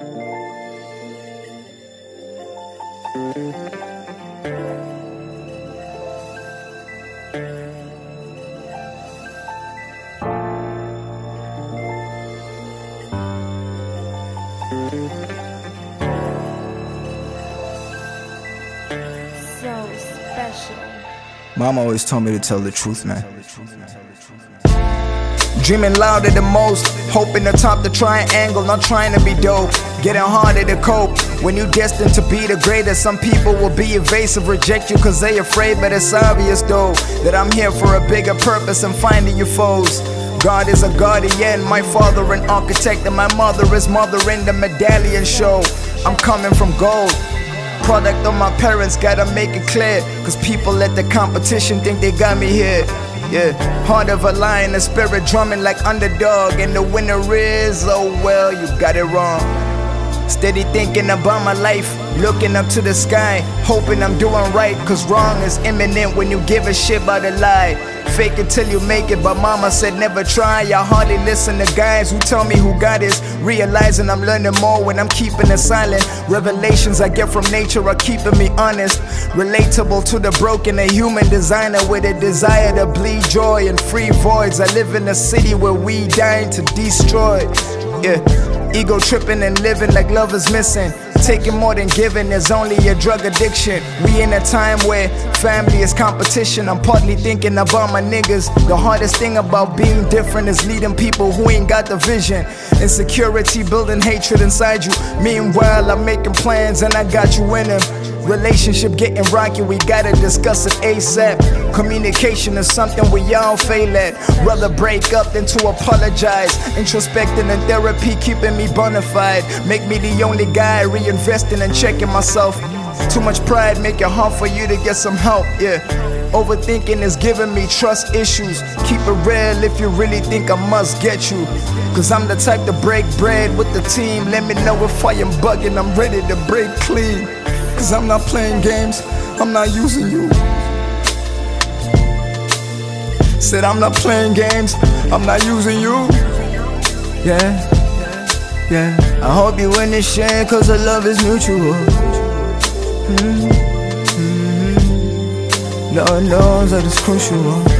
So special. Mom always told me to tell the truth, man. Dreaming louder than most, hoping to top the triangle, not trying to be dope. Getting harder to cope when you destined to be the greatest. Some people will be evasive, reject you cause they afraid, but it's obvious though that I'm here for a bigger purpose and finding your foes. God is a guardian, my father an architect, and my mother is mother in the medallion show. I'm coming from gold, product of my parents, gotta make it clear, cause people at the competition think they got me here. Yeah, heart of a lion, a spirit drumming like underdog, and the winner is, oh well, you got it wrong. Steady thinking about my life, looking up to the sky, hoping I'm doing right, cause wrong is imminent when you give a shit about a lie. Fake it till you make it, but mama said never try. I hardly listen to guys who tell me who God is, realizing I'm learning more when I'm keeping it silent. Revelations I get from nature are keeping me honest, relatable to the broken, a human designer with a desire to bleed joy and free voids. I live in a city where we dying to destroy. Yeah, ego tripping and living like love is missing. Taking more than giving is only a drug addiction. We in a time where family is competition. I'm partly thinking about my niggas. The hardest thing about being different is leading people who ain't got the vision. Insecurity building hatred inside you. Meanwhile I'm making plans and I got you in them. Relationship getting rocky, we gotta discuss it ASAP. Communication is something we all fail at. Rather break up than to apologize. Introspecting and therapy keeping me bona fide. Make me the only guy reinvesting and checking myself. Too much pride make it hard for you to get some help, yeah. Overthinking is giving me trust issues. Keep it real if you really think I must get you, cause I'm the type to break bread with the team. Let me know if I am bugging, I'm ready to break clean. Cause I'm not playing games, I'm not using you. Said I'm not playing games, I'm not using you. Yeah, yeah. I hope you understand cause the love is mutual. Lord knows that it's crucial.